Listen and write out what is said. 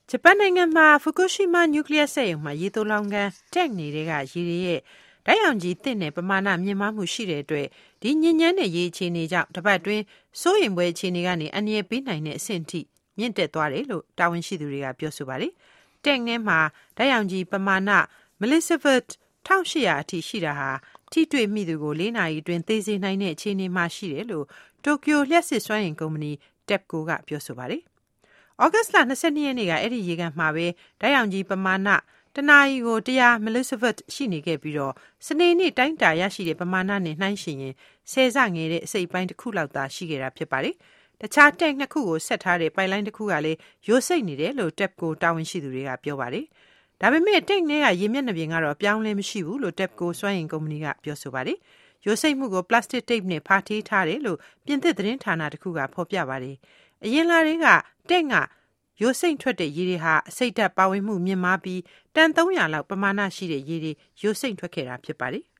ဂျပန်နိုင်ငံမှာဖူကူရှီမာနျူကလ িয়ার စက်ရုံမှာရေတိုးလောင်ကန်တက်နေတဲ့ကရေတွေရဲ့ဓာတ်ရောင်ခြည်သင့်တဲ့ပမာဏမြင့်မားမှုရှိတဲ့အတွက်ဒီညဉ့်ညမ်းတဲ့ရေအခြေအနေကြောင့်တစ်ပတ်တွင်းစိုးရိမ်ပွဲအခြေအနေကနေအန္တရာယ်ပေးနိုင်တဲ့အဆင့်ထိမြင့်တက်သွားတယ်လို့တာဝန်ရှိသူတွေကပြောဆိုပါတယ်။တက်ထဲမှာဓာတ်ရောင်ခြည်ပမာဏ millisivert 1800 အထိရှိတာဟာထိတွေ့မိသူကို4 နာရီအတွင်းသေစေနိုင်တဲ့အခြေအနေမှာရှိတယ်လို့တိုကျိုလျှပ်စစ်စွမ်းအင်ကုမ္ပဏီ TEPCO ကပြောဆိုပါတယ်။ဩဂတ်စ်လ22ရက်နေ့ကအဲ့ဒီရေကန်မှာပဲဓာတ်ရောင်ခြည်ပမာဏတနာရီကို100 millisivert ရှိနေခဲ့ပြီးတော့စနေနေ့တိုင်းတာရရှိတဲ့ပမာဏနဲ့နှိုင်းယှဉ်ရင်10ဆငယ်တဲ့အစိပ်ပိုင်းတစ်ခုလောက်သာရှိခဲ့တာဖြစ်ပါတယ်။တခြားတက်နှစ်ခုကိုဆက်ထားတဲ့ပိုက်လိုင်းတစ်ခုကလည်းရိုးစိတ်နေတယ်လို့ TEPCO တာဝန်ရှိသူတွေကပြောပါတယ်။ဒါပေမဲ့တက်နဲ့ကရေမျက်နှာပြင်ကတော့ပြောင်းလဲမရှိဘူးလို့ TEPCO စွမ်းအင်ကုမ္ပဏီကပြောဆိုပါတယ်။ရိုးစိတ်မှုကိုပလတ်စတစ်တိတ်နဲ့ဖာထေးထားတယ်လို့ပြင်သစ်သတင်းဌာနတစ်ခုကဖော်ပြပါတယ်။အရင်လတွေကတက်ကရိုးစိမ့်ထွက်တဲ့ရေတွေဟာအဆိပ်ဓာတ်ပါဝင်မှုမြင့်မားပြီးတန်300လောက်ပမာဏရှိတဲ့ရေတွေရိုးစိမ့်ထွက်ခဲ့တာဖြစ်ပါတယ်။